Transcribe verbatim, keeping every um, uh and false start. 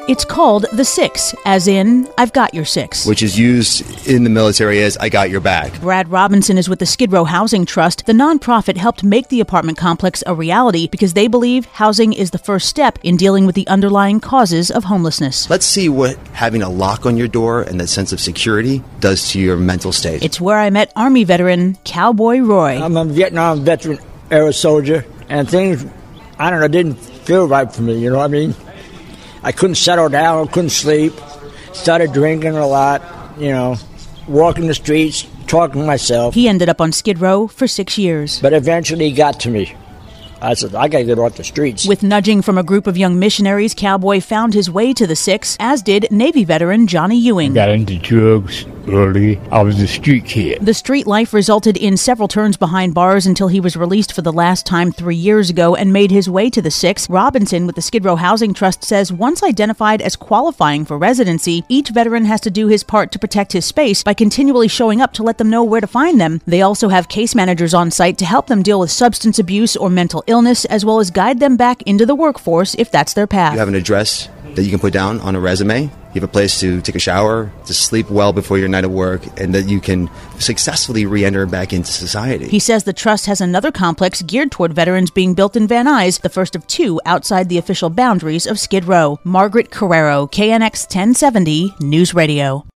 It's called the Six, as in, I've got your six. Which is used in the military as, I got your back. Brad Robinson is with the Skid Row Housing Trust. The nonprofit helped make the apartment complex a reality because they believe housing is the first step in dealing with the underlying causes of homelessness. Let's see what having a lock on your door and that sense of security does to your mental state. It's where I met Army veteran Cowboy Roy. I'm a Vietnam veteran era soldier, and things, I don't know, didn't feel right for me, you know what I mean? I couldn't settle down, couldn't sleep, started drinking a lot, you know, walking the streets, talking to myself. He ended up on Skid Row for six years. But eventually he got to me. I said, I got to get off the streets. With nudging from a group of young missionaries, Cowboy found his way to the Six, as did Navy veteran Johnny Ewing. Got into drugs early. I was a street kid. The street life resulted in several turns behind bars until he was released for the last time three years ago and made his way to the Six. Robinson with the Skid Row Housing Trust says once identified as qualifying for residency, each veteran has to do his part to protect his space by continually showing up to let them know where to find them. They also have case managers on site to help them deal with substance abuse or mental illness, as well as guide them back into the workforce if that's their path. You have an address that you can put down on a resume. You have a place to take a shower, to sleep well before your night of work, and that you can successfully re-enter back into society. He says the trust has another complex geared toward veterans being built in Van Nuys, the first of two outside the official boundaries of Skid Row. Margaret Carrero, K N X ten seventy News Radio.